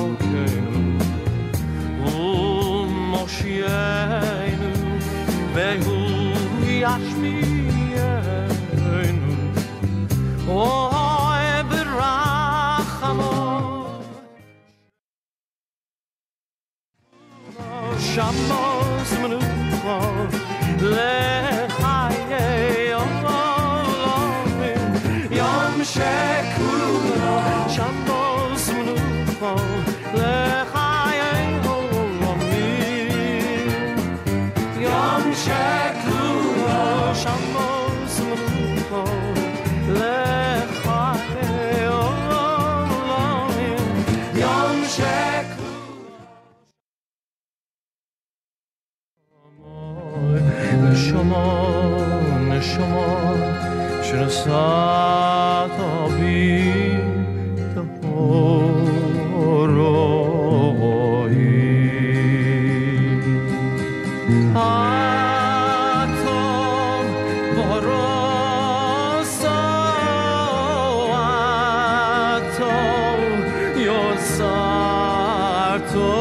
Malkeinu Moshienu Vehu Yashmienu Oy Berachamo Shamos Menucho Lechaye Olamim Yom Shekulo Shamos Menucho Lechaye Olamim Yom Shekulo Shamos Menucho Lechaye Olamim Yom Shekulo Neshama, Shirasat Abi Tahoroi Atom Boroso Atom Yosarto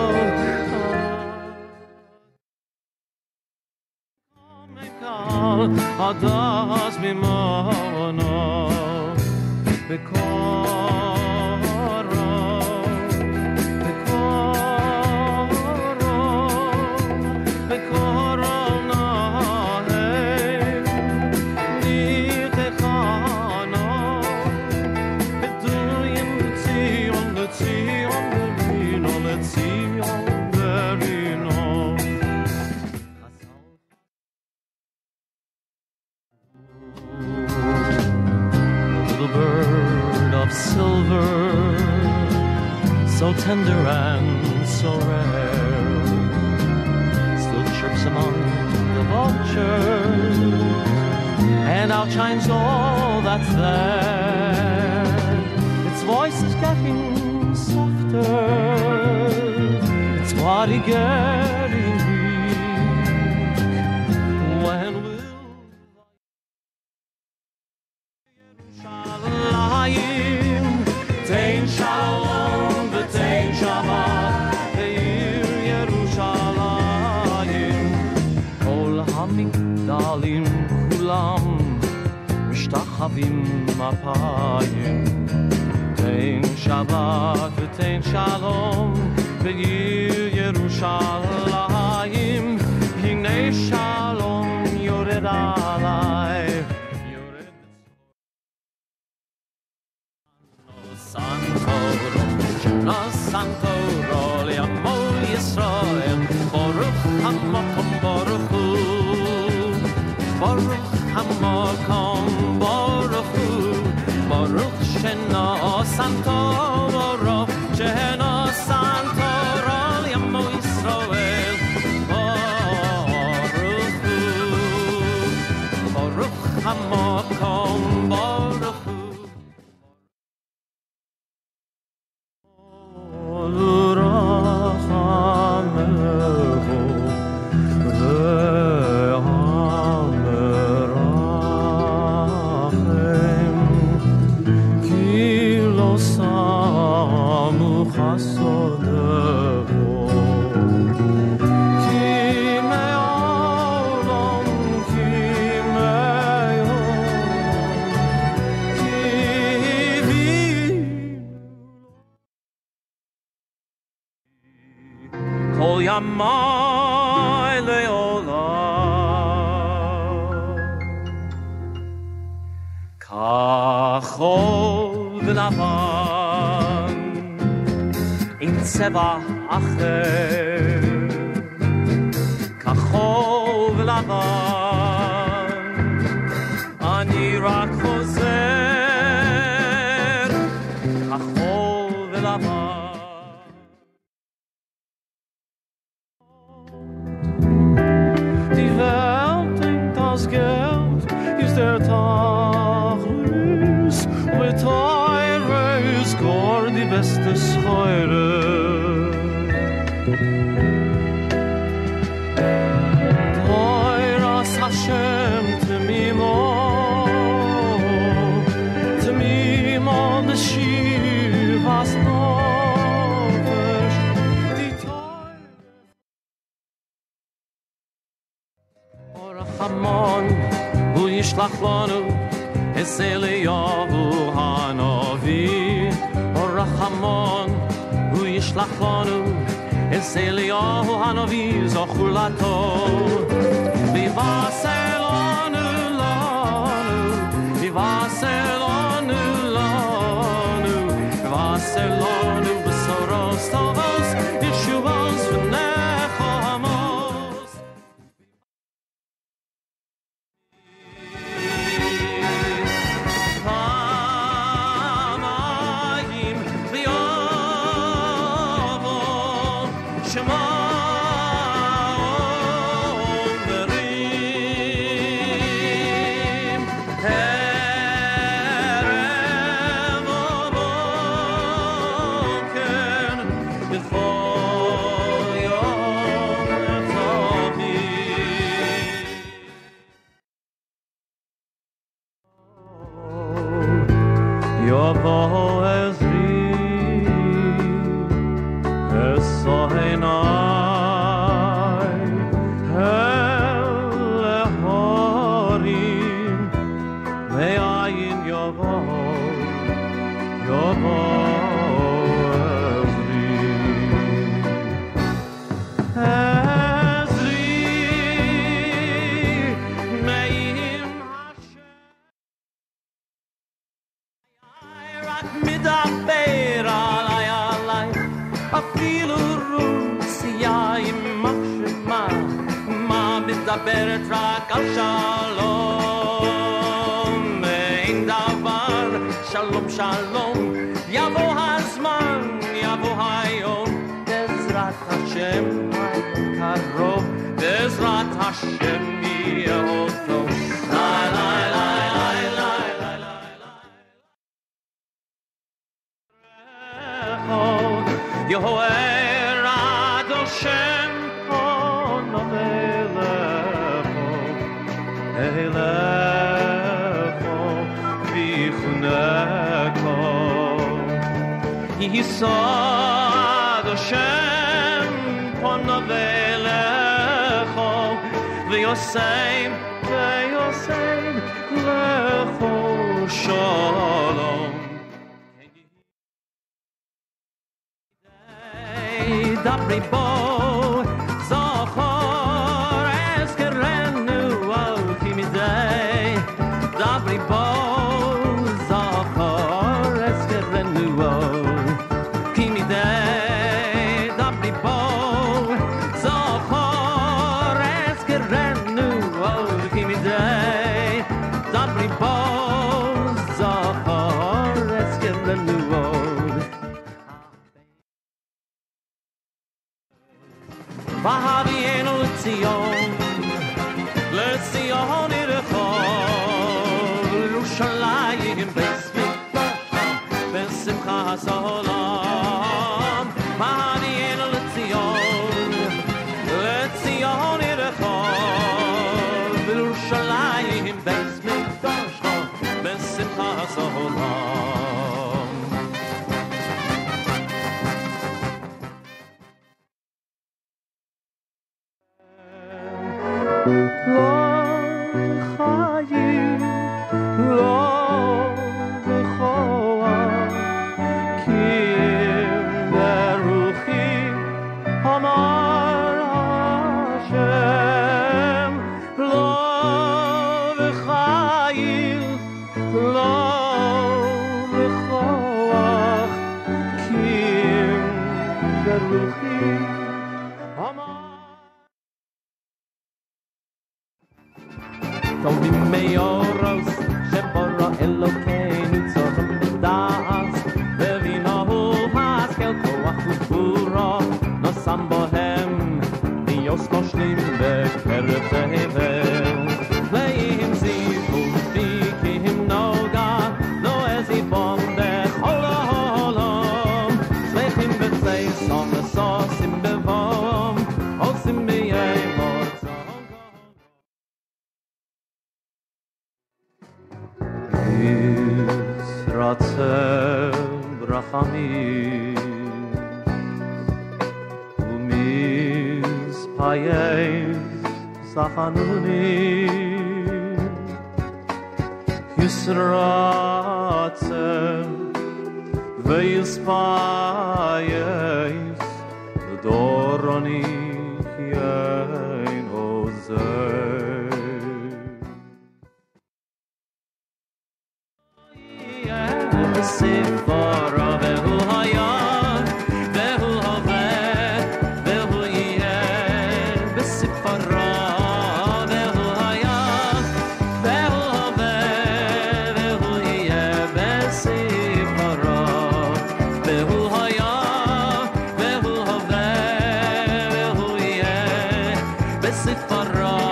Adas mimano bekoro na hey ni tekhano beduyim tzion berino letzion berino bird of silver, so tender and so rare, still chirps among the vultures, and outshines all that's there. Its voice is getting softer, its body getting weak. When Tein Shalom v'tein Shabbat Be'ir Yerushalayim Kol hamigdalim kulam Mishtachavim apayim Tein Shabbat v'tein Shalom Be'ir Yerushalayim Hinei Shalom yored alai Santo Rol Yamo Yisrael Baruch HaMakom Baruch Hu Baruch HaMakom Baruch Hu Baruch Shena Santo Baruch Shena Santo Rol Yamo Yisrael Baruch Hu Baruch HaMakom Baruch Hu Kol Yamai Leolam Kachol v'lavan in tzeva acher Kachol v'lavan ani rak chozer Kachol v'lavan Das Geld ist der Tachlus mit teures Gor die beste Scheure Teuras Hashem Temimo Beshivas no yishlach lanu es Eliyahu hanavi orachamon hu yishlach lanu es Eliyahu hanavi zochulato vivaselanu lanu vivaselanu lanu vivaselanu besoros tovos yeshuvos v'nechamos hamayim v'yavo shema מדברת רק על שלום אין דבר שלום שלום יבוא הזמן יבוא היום בעזרת השם קרוב בעזרת השם יהיה עוד טוב ליי ליי ליי ליי ליי ליי יהוה רד השם Yisod Hashem ponavelecho v'yosem lecho shalom Dabri bo zochor eskerenu al kimidei Dabri bo zochor eskerenu al Vahavienu Zion, LeZion irechol, Yerushalayim beis mikdash, besimchas haolam. Vahavienu LeZion, LeZion irechol, Yerushalayim beis mikdash, besimchas haolam. Tovim meyoros shebara Elokeinu tzorem b'da'as v'vinahu haskel koach u'fura nosam bohem niyos koshlim b'kerev tehevel v'yihim zivu v'kihim noga no ezibom b'chol ha'olam zvechim b'tzeisom v'sosim b'vom osim b'yevot Yisratzeh brachamim U'mizpayez sachanunim Yisratzeh V'yispayes Doroni Yein Ozeh Sifara Vehu Hayah Vehu Haveh Vehu Yeh Besifara Vehu Hayah Vehu Haveh Vehu Yeh Besifara Vehu Hayah Vehu Haveh Vehu Yeh Besifara